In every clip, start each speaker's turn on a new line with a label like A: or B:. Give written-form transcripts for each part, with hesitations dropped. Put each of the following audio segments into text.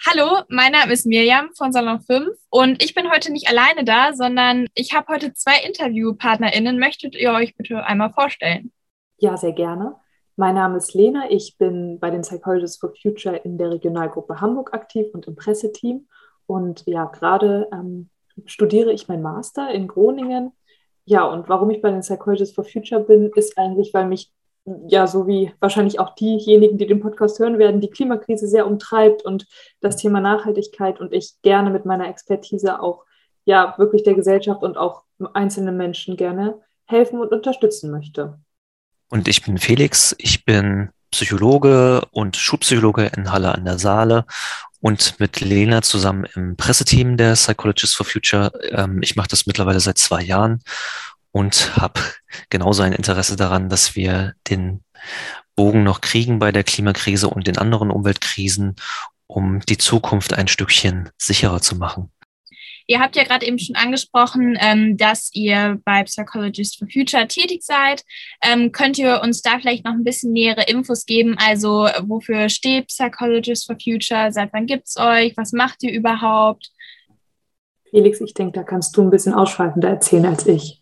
A: Hallo, mein Name ist Mirjam von Salon 5 und ich bin heute nicht alleine da, sondern ich habe heute zwei InterviewpartnerInnen. Möchtet ihr euch bitte einmal vorstellen?
B: Ja, sehr gerne. Mein Name ist Lena. Ich bin bei den Psychologists for Future in der Regionalgruppe Hamburg aktiv und im Presseteam. Und ja, gerade studiere ich meinen Master in Groningen. Ja, und warum ich bei den Psychologists for Future bin, ist eigentlich, weil mich, ja, so wie wahrscheinlich auch diejenigen, die den Podcast hören werden, die Klimakrise sehr umtreibt und das Thema Nachhaltigkeit und ich gerne mit meiner Expertise auch, ja, wirklich der Gesellschaft und auch einzelnen Menschen gerne helfen und unterstützen möchte.
C: Und ich bin Felix, ich bin Psychologe und Schulpsychologe in Halle an der Saale und mit Lena zusammen im Presseteam der Psychologists for Future. Ich mache das mittlerweile seit 2 Jahren und habe genauso ein Interesse daran, dass wir den Bogen noch kriegen bei der Klimakrise und den anderen Umweltkrisen, um die Zukunft ein Stückchen sicherer zu machen.
A: Ihr habt ja gerade eben schon angesprochen, dass ihr bei Psychologists for Future tätig seid. Könnt ihr uns da vielleicht noch ein bisschen nähere Infos geben? Also wofür steht Psychologists for Future? Seit wann gibt es euch? Was macht ihr überhaupt?
B: Felix, ich denke, da kannst du ein bisschen ausschweifender erzählen als ich.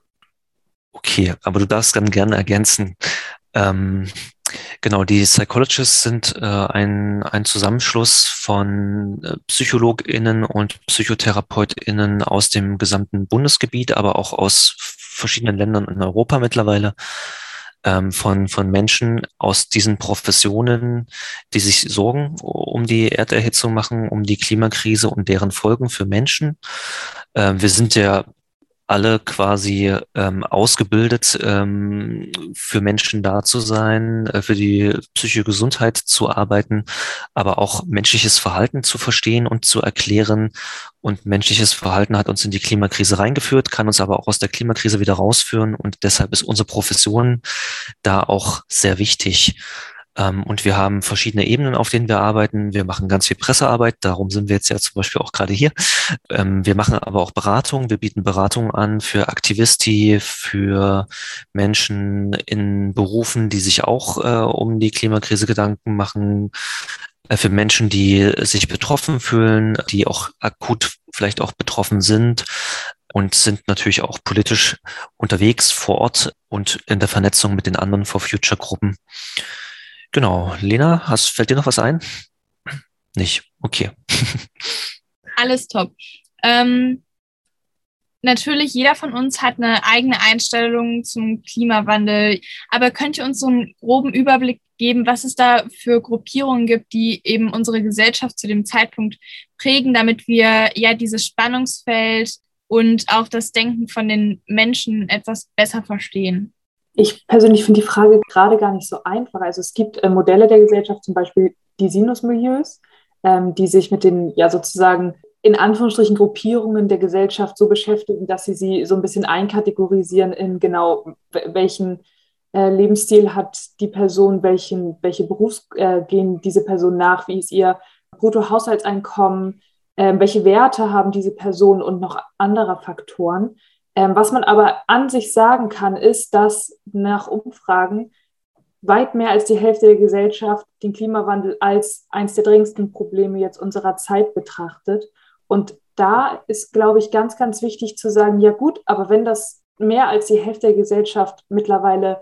C: Okay, aber du darfst dann gerne ergänzen. Ähm, genau, die Psychologists sind ein Zusammenschluss von PsychologInnen und PsychotherapeutInnen aus dem gesamten Bundesgebiet, aber auch aus verschiedenen Ländern in Europa mittlerweile, von Menschen aus diesen Professionen, die sich Sorgen um die Erderhitzung machen, um die Klimakrise und deren Folgen für Menschen. Wir sind ja alle quasi ausgebildet, für Menschen da zu sein, für die psychische Gesundheit zu arbeiten, aber auch menschliches Verhalten zu verstehen und zu erklären. Und menschliches Verhalten hat uns in die Klimakrise reingeführt, kann uns aber auch aus der Klimakrise wieder rausführen. Und deshalb ist unsere Profession da auch sehr wichtig. Und wir haben verschiedene Ebenen, auf denen wir arbeiten. Wir machen ganz viel Pressearbeit, darum sind wir jetzt ja zum Beispiel auch gerade hier. Wir machen aber auch Beratung. Wir bieten Beratung an für Aktivisti, für Menschen in Berufen, die sich auch um die Klimakrise Gedanken machen, für Menschen, die sich betroffen fühlen, die auch akut vielleicht auch betroffen sind und sind natürlich auch politisch unterwegs vor Ort und in der Vernetzung mit den anderen For Future Gruppen. Genau. Lena, fällt dir noch was ein? Nicht. Okay.
A: Alles top. Natürlich, jeder von uns hat eine eigene Einstellung zum Klimawandel, aber könnt ihr uns so einen groben Überblick geben, was es da für Gruppierungen gibt, die eben unsere Gesellschaft zu dem Zeitpunkt prägen, damit wir ja dieses Spannungsfeld und auch das Denken von den Menschen etwas besser verstehen?
B: Ich persönlich finde die Frage gerade gar nicht so einfach. Also es gibt Modelle der Gesellschaft, zum Beispiel die Sinusmilieus, die sich mit den, ja, sozusagen in Anführungsstrichen Gruppierungen der Gesellschaft so beschäftigen, dass sie so ein bisschen einkategorisieren in genau welchen Lebensstil hat die Person, welche gehen diese Person nach, wie ist ihr Bruttohaushaltseinkommen, welche Werte haben diese Personen und noch andere Faktoren. Was man aber an sich sagen kann, ist, dass nach Umfragen weit mehr als die Hälfte der Gesellschaft den Klimawandel als eines der dringendsten Probleme jetzt unserer Zeit betrachtet. Und da ist, glaube ich, ganz, ganz wichtig zu sagen, ja gut, aber wenn das mehr als die Hälfte der Gesellschaft mittlerweile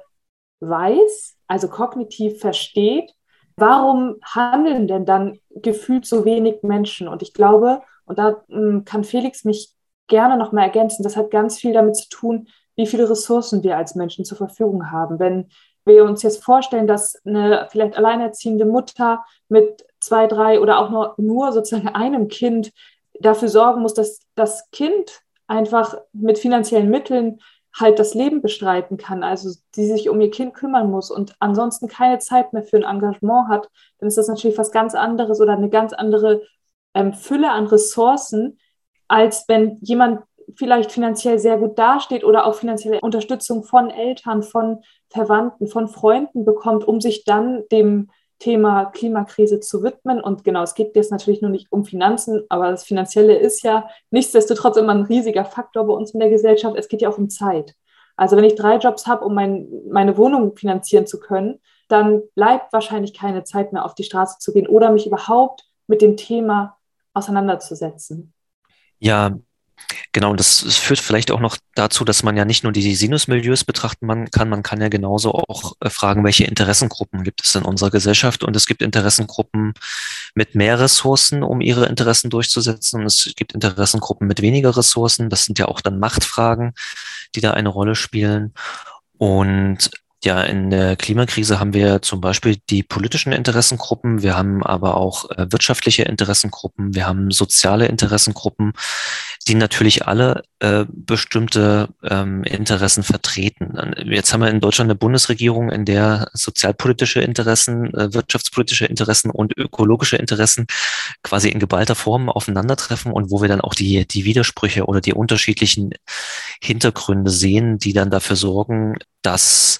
B: weiß, also kognitiv versteht, warum handeln denn dann gefühlt so wenig Menschen? Und ich glaube, und da kann Felix mich gerne noch mal ergänzen, das hat ganz viel damit zu tun, wie viele Ressourcen wir als Menschen zur Verfügung haben. Wenn wir uns jetzt vorstellen, dass eine vielleicht alleinerziehende Mutter mit zwei, drei oder auch nur sozusagen einem Kind dafür sorgen muss, dass das Kind einfach mit finanziellen Mitteln halt das Leben bestreiten kann, also die sich um ihr Kind kümmern muss und ansonsten keine Zeit mehr für ein Engagement hat, dann ist das natürlich was ganz anderes oder eine ganz andere Fülle an Ressourcen, als wenn jemand vielleicht finanziell sehr gut dasteht oder auch finanzielle Unterstützung von Eltern, von Verwandten, von Freunden bekommt, um sich dann dem Thema Klimakrise zu widmen. Und genau, es geht jetzt natürlich nur nicht um Finanzen, aber das Finanzielle ist ja nichtsdestotrotz immer ein riesiger Faktor bei uns in der Gesellschaft. Es geht ja auch um Zeit. Also wenn ich 3 Jobs habe, um meine Wohnung finanzieren zu können, dann bleibt wahrscheinlich keine Zeit mehr, auf die Straße zu gehen oder mich überhaupt mit dem Thema auseinanderzusetzen.
C: Ja, genau. Und das führt vielleicht auch noch dazu, dass man ja nicht nur die Sinusmilieus betrachten man kann ja genauso auch fragen, welche Interessengruppen gibt es in unserer Gesellschaft. Und es gibt Interessengruppen mit mehr Ressourcen, um ihre Interessen durchzusetzen. Und es gibt Interessengruppen mit weniger Ressourcen. Das sind ja auch dann Machtfragen, die da eine Rolle spielen. Und ja, in der Klimakrise haben wir zum Beispiel die politischen Interessengruppen, wir haben aber auch wirtschaftliche Interessengruppen, wir haben soziale Interessengruppen, die natürlich alle bestimmte Interessen vertreten. Jetzt haben wir in Deutschland eine Bundesregierung, in der sozialpolitische Interessen, wirtschaftspolitische Interessen und ökologische Interessen quasi in geballter Form aufeinandertreffen und wo wir dann auch die Widersprüche oder die unterschiedlichen Hintergründe sehen, die dann dafür sorgen, dass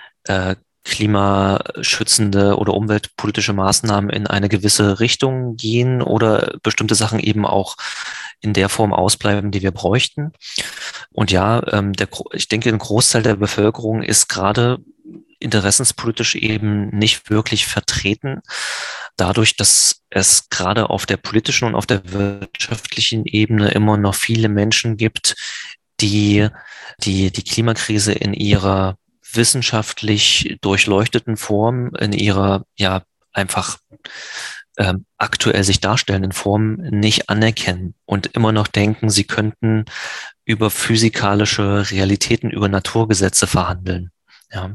C: klimaschützende oder umweltpolitische Maßnahmen in eine gewisse Richtung gehen oder bestimmte Sachen eben auch in der Form ausbleiben, die wir bräuchten. Und ja, ich denke, ein Großteil der Bevölkerung ist gerade interessenspolitisch eben nicht wirklich vertreten. Dadurch, dass es gerade auf der politischen und auf der wirtschaftlichen Ebene immer noch viele Menschen gibt, die Klimakrise in ihrer wissenschaftlich durchleuchteten Form, in ihrer ja einfach aktuell sich darstellenden Form nicht anerkennen und immer noch denken, sie könnten über physikalische Realitäten, über Naturgesetze verhandeln. Ja.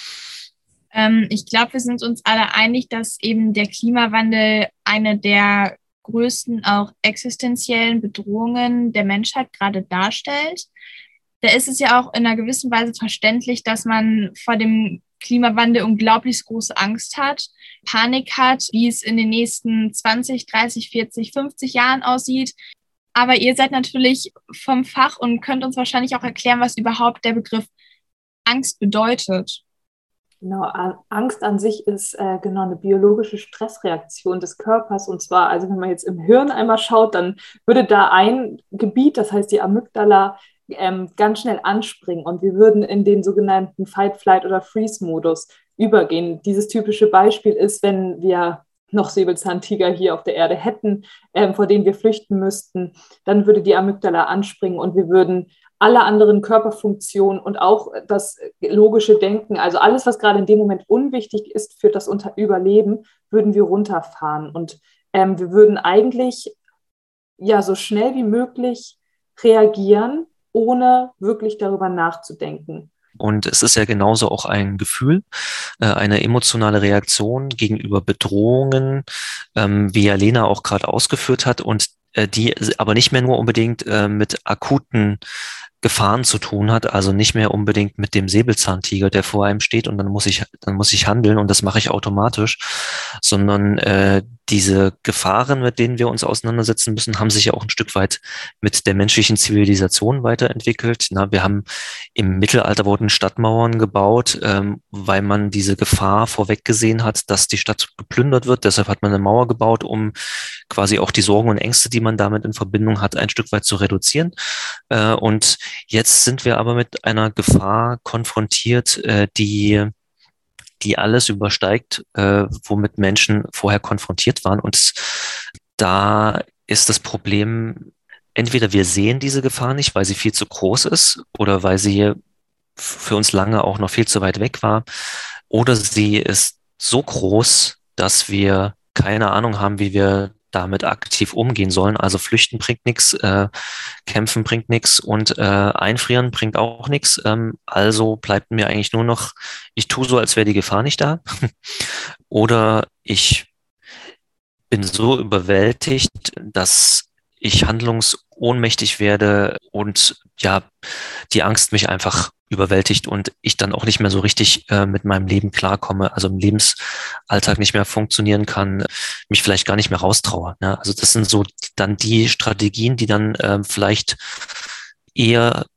A: Ich glaube, wir sind uns alle einig, dass eben der Klimawandel eine der größten auch existenziellen Bedrohungen der Menschheit gerade darstellt. Da ist es ja auch in einer gewissen Weise verständlich, dass man vor dem Klimawandel unglaublich große Angst hat, Panik hat, wie es in den nächsten 20, 30, 40, 50 Jahren aussieht. Aber ihr seid natürlich vom Fach und könnt uns wahrscheinlich auch erklären, was überhaupt der Begriff Angst bedeutet.
B: Genau, Angst an sich ist genau eine biologische Stressreaktion des Körpers. Und zwar, also wenn man jetzt im Hirn einmal schaut, dann würde da ein Gebiet, das heißt die Amygdala, ganz schnell anspringen und wir würden in den sogenannten Fight, Flight oder Freeze-Modus übergehen. Dieses typische Beispiel ist, wenn wir noch Säbelzahntiger hier auf der Erde hätten, vor denen wir flüchten müssten, dann würde die Amygdala anspringen und wir würden alle anderen Körperfunktionen und auch das logische Denken, also alles, was gerade in dem Moment unwichtig ist für das Überleben, würden wir runterfahren. Und wir würden eigentlich ja so schnell wie möglich reagieren, ohne wirklich darüber nachzudenken.
C: Und es ist ja genauso auch ein Gefühl, eine emotionale Reaktion gegenüber Bedrohungen, wie ja Lena auch gerade ausgeführt hat, und die aber nicht mehr nur unbedingt mit akuten Gefahren zu tun hat, also nicht mehr unbedingt mit dem Säbelzahntiger, der vor einem steht und dann muss ich handeln und das mache ich automatisch, sondern diese Gefahren, mit denen wir uns auseinandersetzen müssen, haben sich ja auch ein Stück weit mit der menschlichen Zivilisation weiterentwickelt. Wir haben im Mittelalter wurden Stadtmauern gebaut, weil man diese Gefahr vorweggesehen hat, dass die Stadt geplündert wird. Deshalb hat man eine Mauer gebaut, um quasi auch die Sorgen und Ängste, die man damit in Verbindung hat, ein Stück weit zu reduzieren. Und jetzt sind wir aber mit einer Gefahr konfrontiert, die alles übersteigt, womit Menschen vorher konfrontiert waren. Und da ist das Problem, entweder wir sehen diese Gefahr nicht, weil sie viel zu groß ist oder weil sie für uns lange auch noch viel zu weit weg war, oder sie ist so groß, dass wir keine Ahnung haben, wie wir damit aktiv umgehen sollen. Also flüchten bringt nichts, kämpfen bringt nichts und einfrieren bringt auch nichts. Also bleibt mir eigentlich nur noch, ich tue so, als wäre die Gefahr nicht da. Oder ich bin so überwältigt, dass ich handlungsohnmächtig werde und ja, die Angst mich einfach überwältigt und ich dann auch nicht mehr so richtig mit meinem Leben klarkomme, also im Lebensalltag nicht mehr funktionieren kann, mich vielleicht gar nicht mehr raustraue. Ne? Also das sind so dann die Strategien, die dann vielleicht eher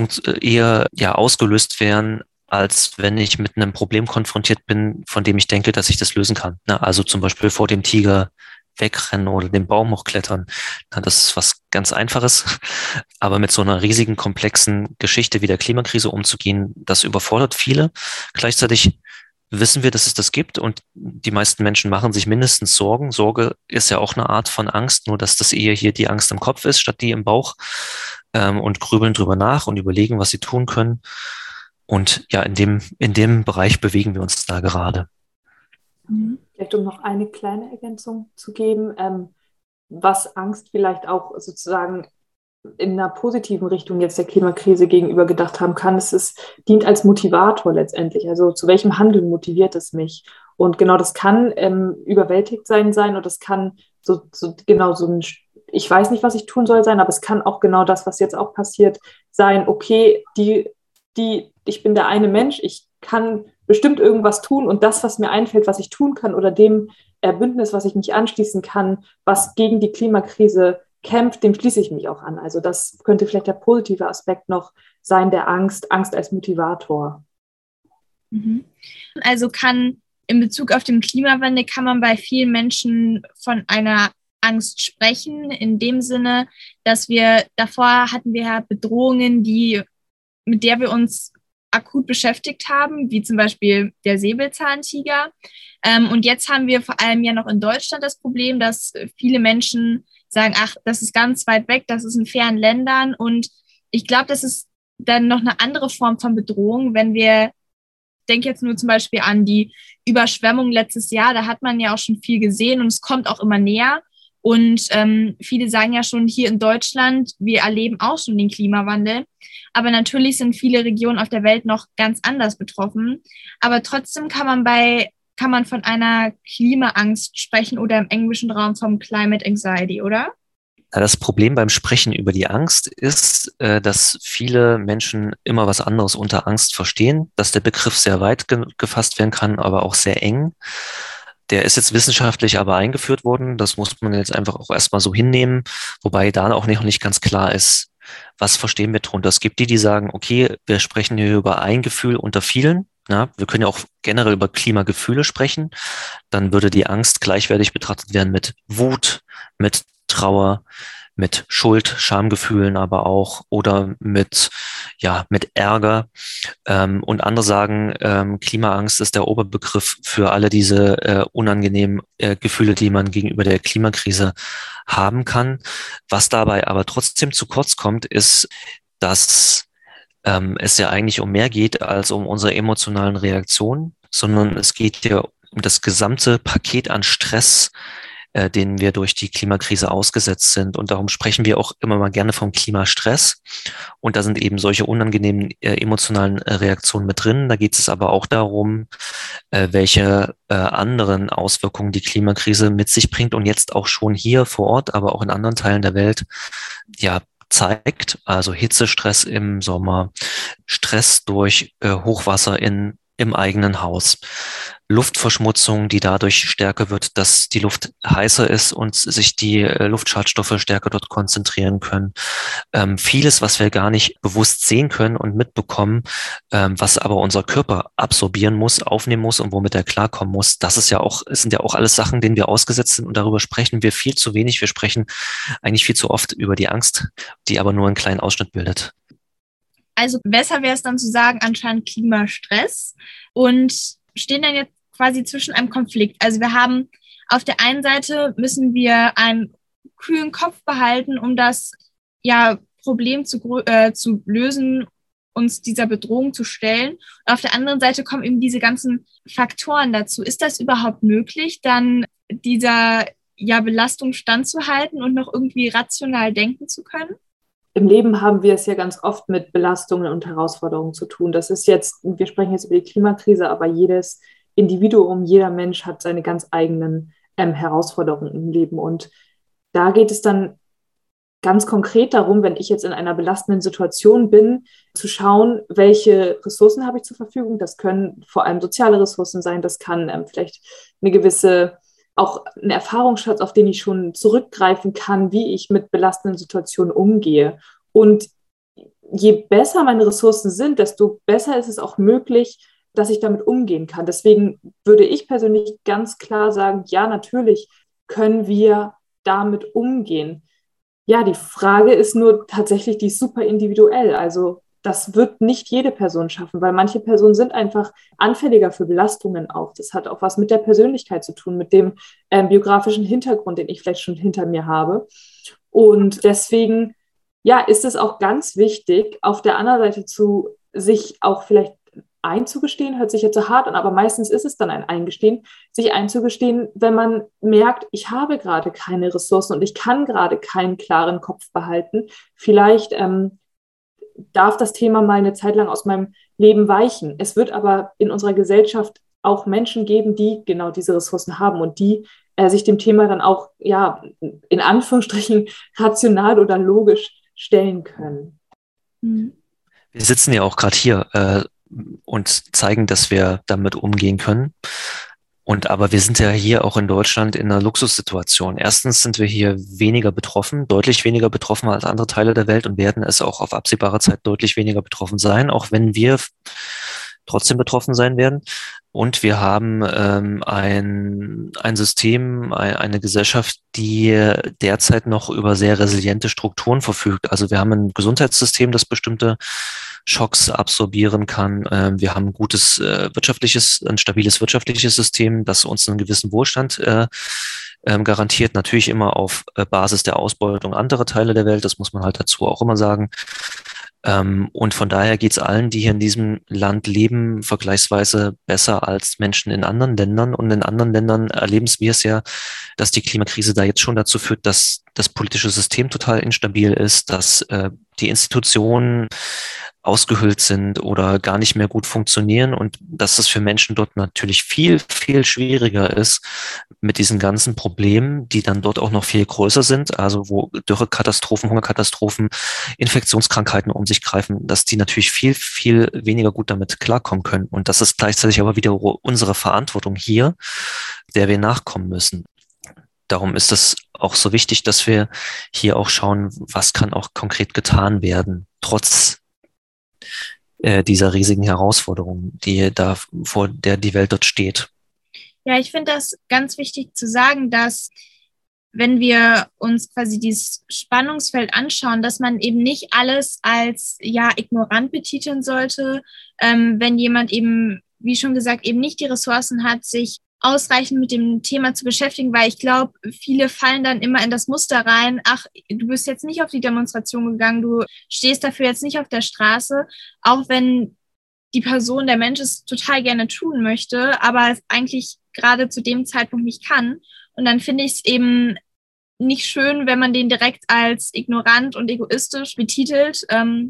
C: ja ausgelöst werden, als wenn ich mit einem Problem konfrontiert bin, von dem ich denke, dass ich das lösen kann. Ne? Also zum Beispiel vor dem Tiger wegrennen oder den Baum hochklettern. Das ist was ganz Einfaches. Aber mit so einer riesigen, komplexen Geschichte wie der Klimakrise umzugehen, das überfordert viele. Gleichzeitig wissen wir, dass es das gibt und die meisten Menschen machen sich mindestens Sorgen. Sorge ist ja auch eine Art von Angst, nur dass das eher hier die Angst im Kopf ist, statt die im Bauch, und grübeln drüber nach und überlegen, was sie tun können. Und ja, in dem Bereich bewegen wir uns da gerade.
B: Vielleicht um noch eine kleine Ergänzung zu geben, was Angst vielleicht auch sozusagen in einer positiven Richtung jetzt der Klimakrise gegenüber gedacht haben kann, dient als Motivator letztendlich. Also zu welchem Handeln motiviert es mich? Und genau das kann überwältigt sein und das kann genau so ein, ich weiß nicht, was ich tun soll sein, aber es kann auch genau das, was jetzt auch passiert, sein, okay, ich bin der eine Mensch, ich kann bestimmt irgendwas tun und das, was mir einfällt, was ich tun kann oder dem Bündnis, was ich mich anschließen kann, was gegen die Klimakrise kämpft, dem schließe ich mich auch an. Also das könnte vielleicht der positive Aspekt noch sein, der Angst als Motivator.
A: Also in Bezug auf den Klimawandel kann man bei vielen Menschen von einer Angst sprechen, in dem Sinne, dass davor hatten wir ja Bedrohungen, mit der wir uns akut beschäftigt haben, wie zum Beispiel der Säbelzahntiger. Und jetzt haben wir vor allem ja noch in Deutschland das Problem, dass viele Menschen sagen, ach, das ist ganz weit weg, das ist in fernen Ländern. Und ich glaube, das ist dann noch eine andere Form von Bedrohung, denke jetzt nur zum Beispiel an die Überschwemmung letztes Jahr, da hat man ja auch schon viel gesehen und es kommt auch immer näher. Und viele sagen ja schon, hier in Deutschland, wir erleben auch schon den Klimawandel. Aber natürlich sind viele Regionen auf der Welt noch ganz anders betroffen. Aber trotzdem kann man von einer Klimaangst sprechen oder im englischen Raum vom Climate Anxiety, oder?
C: Ja, das Problem beim Sprechen über die Angst ist, dass viele Menschen immer was anderes unter Angst verstehen, dass der Begriff sehr weit gefasst werden kann, aber auch sehr eng. Der ist jetzt wissenschaftlich aber eingeführt worden. Das muss man jetzt einfach auch erstmal so hinnehmen, wobei da auch noch nicht ganz klar ist, was verstehen wir drunter. Es gibt die sagen, okay, wir sprechen hier über ein Gefühl unter vielen. Ja, wir können ja auch generell über Klimagefühle sprechen. Dann würde die Angst gleichwertig betrachtet werden mit Wut, mit Trauer, mit Schuld, Schamgefühlen aber auch oder mit Ärger. Und andere sagen, Klimaangst ist der Oberbegriff für alle diese unangenehmen Gefühle, die man gegenüber der Klimakrise haben kann. Was dabei aber trotzdem zu kurz kommt, ist, dass es ja eigentlich um mehr geht als um unsere emotionalen Reaktionen, sondern es geht ja um das gesamte Paket an Stress, denen wir durch die Klimakrise ausgesetzt sind. Und darum sprechen wir auch immer mal gerne vom Klimastress. Und da sind eben solche unangenehmen emotionalen Reaktionen mit drin. Da geht es aber auch darum, welche anderen Auswirkungen die Klimakrise mit sich bringt und jetzt auch schon hier vor Ort, aber auch in anderen Teilen der Welt, ja, zeigt. Also Hitzestress im Sommer, Stress durch Hochwasser im eigenen Haus. Luftverschmutzung, die dadurch stärker wird, dass die Luft heißer ist und sich die Luftschadstoffe stärker dort konzentrieren können. Vieles, was wir gar nicht bewusst sehen können und mitbekommen, was aber unser Körper absorbieren muss, aufnehmen muss und womit er klarkommen muss. Es sind ja auch alles Sachen, denen wir ausgesetzt sind und darüber sprechen wir viel zu wenig. Wir sprechen eigentlich viel zu oft über die Angst, die aber nur einen kleinen Ausschnitt bildet.
A: Also besser wäre es dann zu sagen, anscheinend Klimastress und stehen dann jetzt quasi zwischen einem Konflikt. Also wir haben auf der einen Seite müssen wir einen kühlen Kopf behalten, um das Problem zu lösen, uns dieser Bedrohung zu stellen. Und auf der anderen Seite kommen eben diese ganzen Faktoren dazu. Ist das überhaupt möglich, dann dieser Belastung standzuhalten und noch irgendwie rational denken zu können?
B: Im Leben haben wir es ja ganz oft mit Belastungen und Herausforderungen zu tun. Wir sprechen jetzt über die Klimakrise, aber jedes Individuum, jeder Mensch hat seine ganz eigenen Herausforderungen im Leben. Und da geht es dann ganz konkret darum, wenn ich jetzt in einer belastenden Situation bin, zu schauen, welche Ressourcen habe ich zur Verfügung. Das können vor allem soziale Ressourcen sein, das kann vielleicht auch ein Erfahrungsschatz, auf den ich schon zurückgreifen kann, wie ich mit belastenden Situationen umgehe. Und je besser meine Ressourcen sind, desto besser ist es auch möglich, dass ich damit umgehen kann. Deswegen würde ich persönlich ganz klar sagen, ja, natürlich können wir damit umgehen. Ja, die Frage ist nur tatsächlich, die ist super individuell. Also das wird nicht jede Person schaffen, weil manche Personen sind einfach anfälliger für Belastungen auch. Das hat auch was mit der Persönlichkeit zu tun, mit dem biografischen Hintergrund, den ich vielleicht schon hinter mir habe. Und deswegen, ja, ist es auch ganz wichtig, auf der anderen Seite sich auch vielleicht einzugestehen, hört sich jetzt so hart an, aber meistens ist es dann ein Eingestehen, sich einzugestehen, wenn man merkt, ich habe gerade keine Ressourcen und ich kann gerade keinen klaren Kopf behalten. Vielleicht darf das Thema mal eine Zeit lang aus meinem Leben weichen. Es wird aber in unserer Gesellschaft auch Menschen geben, die genau diese Ressourcen haben und die sich dem Thema dann auch, ja, in Anführungsstrichen rational oder logisch stellen können.
C: Wir sitzen ja auch gerade hier und zeigen, dass wir damit umgehen können. Aber wir sind ja hier auch in Deutschland in einer Luxussituation. Erstens sind wir hier weniger betroffen, deutlich weniger betroffen als andere Teile der Welt und werden es auch auf absehbare Zeit deutlich weniger betroffen sein, auch wenn wir trotzdem betroffen sein werden. Und wir haben ein System, eine Gesellschaft, die derzeit noch über sehr resiliente Strukturen verfügt. Also wir haben ein Gesundheitssystem, das bestimmte Schocks absorbieren kann. Wir haben ein stabiles wirtschaftliches System, das uns einen gewissen Wohlstand garantiert. Natürlich immer auf Basis der Ausbeutung anderer Teile der Welt. Das muss man halt dazu auch immer sagen. Und von daher geht es allen, die hier in diesem Land leben, vergleichsweise besser als Menschen in anderen Ländern. Und in anderen Ländern erleben wir es ja, dass die Klimakrise da jetzt schon dazu führt, dass das politische System total instabil ist, dass die Institutionen ausgehöhlt sind oder gar nicht mehr gut funktionieren und dass es für Menschen dort natürlich viel, viel schwieriger ist mit diesen ganzen Problemen, die dann dort auch noch viel größer sind, also wo Dürrekatastrophen, Hungerkatastrophen, Infektionskrankheiten um sich greifen, dass die natürlich viel, viel weniger gut damit klarkommen können. Und das ist gleichzeitig aber wieder unsere Verantwortung hier, der wir nachkommen müssen. Darum ist es auch so wichtig, dass wir hier auch schauen, was kann auch konkret getan werden, trotz dieser riesigen Herausforderung, vor der die Welt dort steht.
A: Ja, ich finde das ganz wichtig zu sagen, dass wenn wir uns quasi dieses Spannungsfeld anschauen, dass man eben nicht alles als ignorant betiteln sollte, wenn jemand eben, wie schon gesagt, eben nicht die Ressourcen hat, sich ausreichend mit dem Thema zu beschäftigen, weil ich glaube, viele fallen dann immer in das Muster rein, ach, du bist jetzt nicht auf die Demonstration gegangen, du stehst dafür jetzt nicht auf der Straße, auch wenn die Person, der Mensch es total gerne tun möchte, aber es eigentlich gerade zu dem Zeitpunkt nicht kann. Und dann finde ich es eben nicht schön, wenn man den direkt als ignorant und egoistisch betitelt.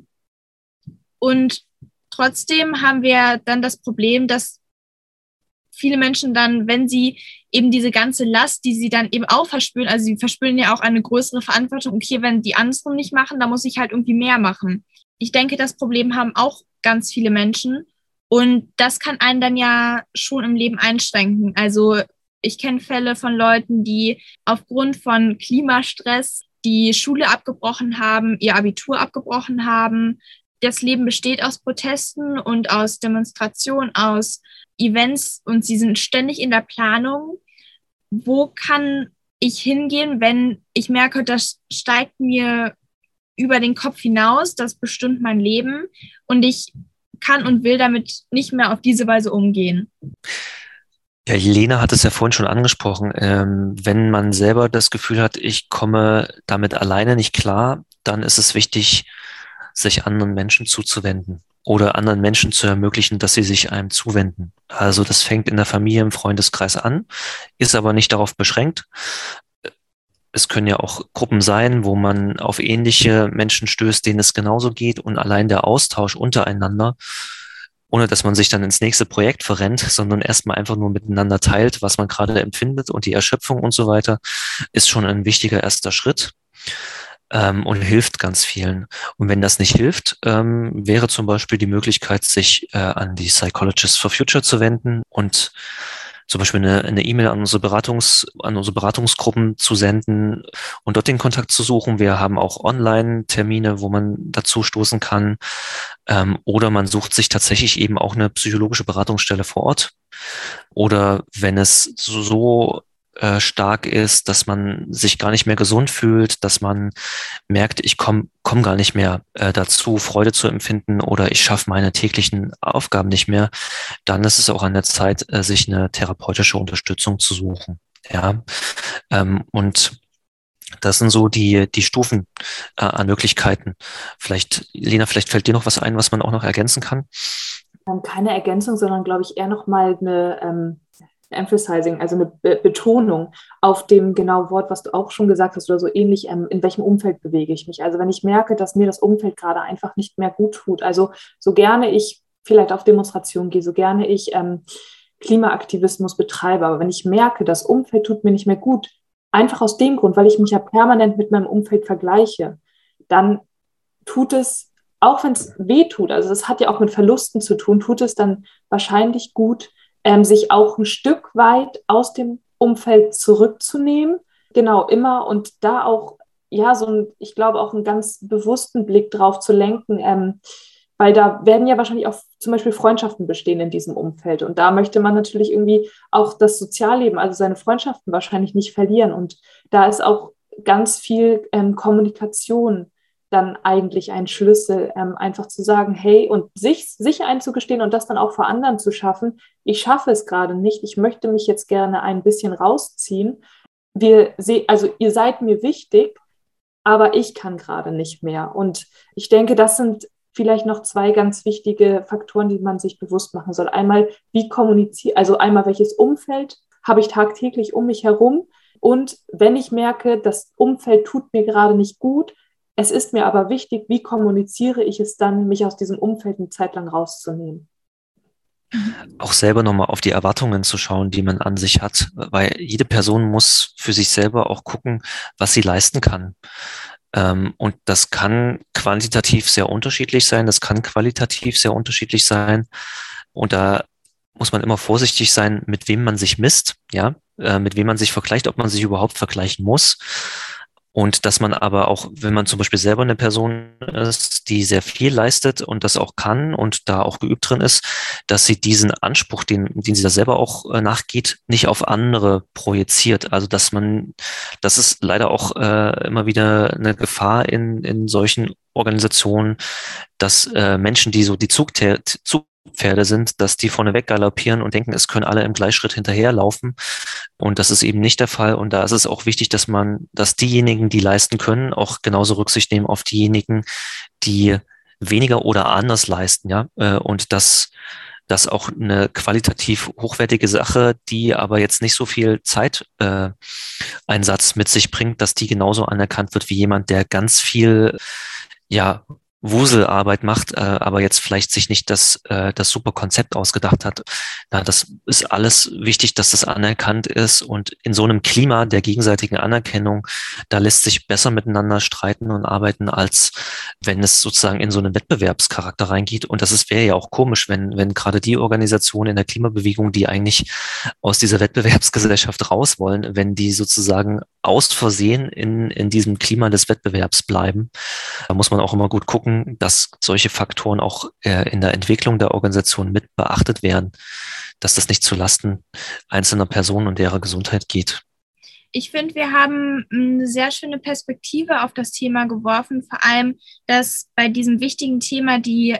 A: Und trotzdem haben wir dann das Problem, dass viele Menschen dann, wenn sie eben diese ganze Last, die sie dann eben auch verspüren, also sie verspüren ja auch eine größere Verantwortung, okay, wenn die anderen nicht machen, dann muss ich halt irgendwie mehr machen. Ich denke, das Problem haben auch ganz viele Menschen und das kann einen dann ja schon im Leben einschränken. Also ich kenne Fälle von Leuten, die aufgrund von Klimastress die Schule abgebrochen haben, ihr Abitur abgebrochen haben. Das Leben besteht aus Protesten und aus Demonstrationen, aus Events und sie sind ständig in der Planung. Wo kann ich hingehen, wenn ich merke, das steigt mir über den Kopf hinaus, das bestimmt mein Leben und ich kann und will damit nicht mehr auf diese Weise umgehen?
C: Ja, Lena hat es ja vorhin schon angesprochen. Wenn man selber das Gefühl hat, ich komme damit alleine nicht klar, dann ist es wichtig, sich anderen Menschen zuzuwenden oder anderen Menschen zu ermöglichen, dass sie sich einem zuwenden. Also das fängt in der Familie, im Freundeskreis an, ist aber nicht darauf beschränkt. Es können ja auch Gruppen sein, wo man auf ähnliche Menschen stößt, denen es genauso geht und allein der Austausch untereinander, ohne dass man sich dann ins nächste Projekt verrennt, sondern erstmal einfach nur miteinander teilt, was man gerade empfindet und die Erschöpfung und so weiter, ist schon ein wichtiger erster Schritt. Und hilft ganz vielen. Und wenn das nicht hilft, wäre zum Beispiel die Möglichkeit, sich an die Psychologists for Future zu wenden und zum Beispiel eine E-Mail an unsere Beratungsgruppen zu senden und dort den Kontakt zu suchen. Wir haben auch Online-Termine, wo man dazu stoßen kann. Oder man sucht sich tatsächlich eben auch eine psychologische Beratungsstelle vor Ort. Oder wenn es so stark ist, dass man sich gar nicht mehr gesund fühlt, dass man merkt, ich komm gar nicht mehr dazu, Freude zu empfinden oder ich schaffe meine täglichen Aufgaben nicht mehr, dann ist es auch an der Zeit, sich eine therapeutische Unterstützung zu suchen. Ja, und das sind so die Stufen an Möglichkeiten. Vielleicht, Lena, vielleicht fällt dir noch was ein, was man auch noch ergänzen kann?
B: Keine Ergänzung, sondern glaube ich eher nochmal eine Emphasizing, also eine Betonung auf dem genauen Wort, was du auch schon gesagt hast oder so ähnlich, in welchem Umfeld bewege ich mich. Also wenn ich merke, dass mir das Umfeld gerade einfach nicht mehr gut tut, also so gerne ich vielleicht auf Demonstrationen gehe, so gerne ich Klimaaktivismus betreibe, aber wenn ich merke, das Umfeld tut mir nicht mehr gut, einfach aus dem Grund, weil ich mich ja permanent mit meinem Umfeld vergleiche, dann tut es, auch wenn es weh tut, also es hat ja auch mit Verlusten zu tun, tut es dann wahrscheinlich gut, sich auch ein Stück weit aus dem Umfeld zurückzunehmen. Genau, immer und da auch, ja, ich glaube, auch einen ganz bewussten Blick drauf zu lenken, weil da werden ja wahrscheinlich auch zum Beispiel Freundschaften bestehen in diesem Umfeld. Und da möchte man natürlich irgendwie auch das Sozialleben, also seine Freundschaften wahrscheinlich nicht verlieren. Und da ist auch ganz viel Kommunikation dann eigentlich ein Schlüssel, einfach zu sagen, hey, und sich einzugestehen und das dann auch vor anderen zu schaffen. Ich schaffe es gerade nicht, ich möchte mich jetzt gerne ein bisschen rausziehen. Also ihr seid mir wichtig, aber ich kann gerade nicht mehr. Und ich denke, das sind vielleicht noch zwei ganz wichtige Faktoren, die man sich bewusst machen soll. Einmal, wie kommuniziere, also einmal, welches Umfeld habe ich tagtäglich um mich herum? Und wenn ich merke, das Umfeld tut mir gerade nicht gut, es ist mir aber wichtig, wie kommuniziere ich es dann, mich aus diesem Umfeld eine Zeit lang rauszunehmen.
C: Auch selber nochmal auf die Erwartungen zu schauen, die man an sich hat, weil jede Person muss für sich selber auch gucken, was sie leisten kann. Und das kann quantitativ sehr unterschiedlich sein, das kann qualitativ sehr unterschiedlich sein. Und da muss man immer vorsichtig sein, mit wem man sich misst, ja, mit wem man sich vergleicht, ob man sich überhaupt vergleichen muss. Und dass man aber auch, wenn man zum Beispiel selber eine Person ist, die sehr viel leistet und das auch kann und da auch geübt drin ist, dass sie diesen Anspruch, den sie da selber auch nachgeht, nicht auf andere projiziert. Also das ist leider auch immer wieder eine Gefahr in solchen Organisationen, dass Menschen, die so die Zugpferde sind, dass die vorneweg galoppieren und denken, es können alle im Gleichschritt hinterherlaufen. Und das ist eben nicht der Fall. Und da ist es auch wichtig, dass diejenigen, die leisten können, auch genauso Rücksicht nehmen auf diejenigen, die weniger oder anders leisten, ja. Und das auch eine qualitativ hochwertige Sache, die aber jetzt nicht so viel Zeiteinsatz mit sich bringt, dass die genauso anerkannt wird wie jemand, der ganz viel, ja, Wuselarbeit macht, aber jetzt vielleicht sich nicht das super Konzept ausgedacht hat. Na, das ist alles wichtig, dass das anerkannt ist und in so einem Klima der gegenseitigen Anerkennung, da lässt sich besser miteinander streiten und arbeiten, als wenn es sozusagen in so einen Wettbewerbscharakter reingeht. Und wäre ja auch komisch, wenn gerade die Organisationen in der Klimabewegung, die eigentlich aus dieser Wettbewerbsgesellschaft raus wollen, wenn die sozusagen aus Versehen in diesem Klima des Wettbewerbs bleiben. Da muss man auch immer gut gucken, dass solche Faktoren auch in der Entwicklung der Organisation mit beachtet werden, dass das nicht zu Lasten einzelner Personen und deren Gesundheit geht.
A: Ich finde, wir haben eine sehr schöne Perspektive auf das Thema geworfen, vor allem, dass bei diesem wichtigen Thema die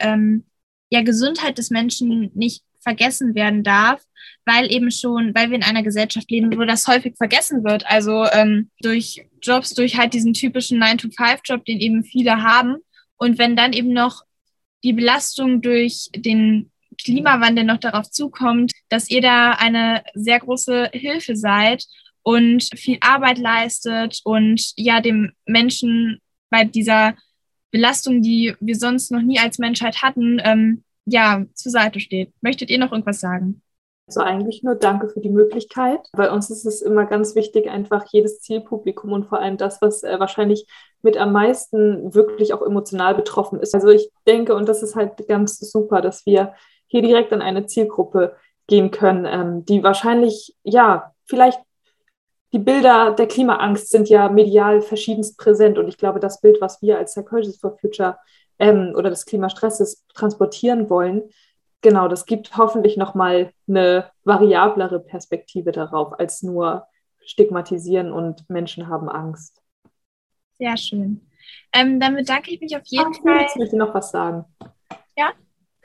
A: Gesundheit des Menschen nicht vergessen werden darf, weil wir in einer Gesellschaft leben, wo das häufig vergessen wird. Also durch Jobs, durch halt diesen typischen 9-to-5-Job, den eben viele haben. Und wenn dann eben noch die Belastung durch den Klimawandel noch darauf zukommt, dass ihr da eine sehr große Hilfe seid und viel Arbeit leistet und ja dem Menschen bei dieser Belastung, die wir sonst noch nie als Menschheit hatten, zur Seite steht. Möchtet ihr noch irgendwas sagen?
B: Also eigentlich nur danke für die Möglichkeit. Bei uns ist es immer ganz wichtig, einfach jedes Zielpublikum und vor allem das, was wahrscheinlich mit am meisten wirklich auch emotional betroffen ist. Also ich denke, und das ist halt ganz super, dass wir hier direkt an eine Zielgruppe gehen können, die wahrscheinlich, ja, vielleicht die Bilder der Klimaangst sind ja medial verschiedenst präsent und ich glaube, das Bild, was wir als Psychologists for Future oder des Klimastresses transportieren wollen, genau, das gibt hoffentlich nochmal eine variablere Perspektive darauf, als nur stigmatisieren und Menschen haben Angst.
A: Sehr schön. Dann bedanke ich mich auf jeden Fall.
B: Ich möchte noch was sagen.
A: Ja?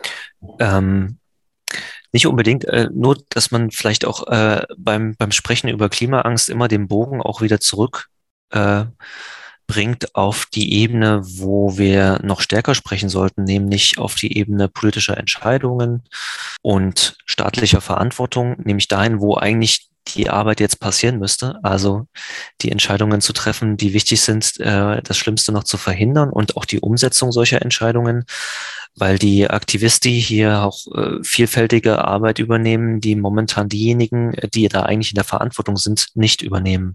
C: Nicht unbedingt, nur dass man vielleicht auch beim Sprechen über Klimaangst immer den Bogen auch wieder zurück bringt auf die Ebene, wo wir noch stärker sprechen sollten, nämlich auf die Ebene politischer Entscheidungen und staatlicher Verantwortung, nämlich dahin, wo eigentlich die Arbeit jetzt passieren müsste. Also die Entscheidungen zu treffen, die wichtig sind, das Schlimmste noch zu verhindern und auch die Umsetzung solcher Entscheidungen, weil die Aktivisten hier auch vielfältige Arbeit übernehmen, die momentan diejenigen, die da eigentlich in der Verantwortung sind, nicht übernehmen.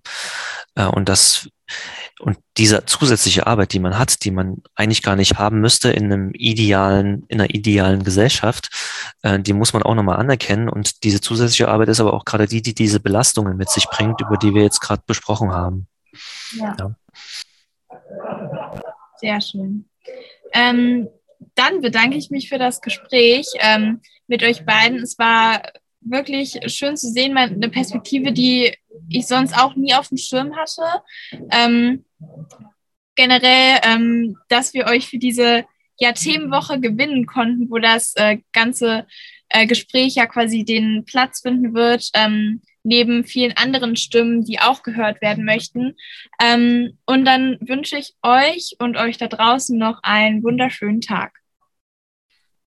C: Und diese zusätzliche Arbeit, die man hat, die man eigentlich gar nicht haben müsste in einer idealen Gesellschaft, die muss man auch nochmal anerkennen. Und diese zusätzliche Arbeit ist aber auch gerade die diese Belastungen mit sich bringt, über die wir jetzt gerade besprochen haben.
A: Ja.
C: Ja.
A: Sehr schön. Dann bedanke ich mich für das Gespräch mit euch beiden. Es war wirklich schön zu sehen, eine Perspektive, die ich sonst auch nie auf dem Schirm hatte. Generell, dass wir euch für diese Themenwoche gewinnen konnten, wo das ganze Gespräch ja quasi den Platz finden wird, neben vielen anderen Stimmen, die auch gehört werden möchten. Und dann wünsche ich euch und euch da draußen noch einen wunderschönen Tag.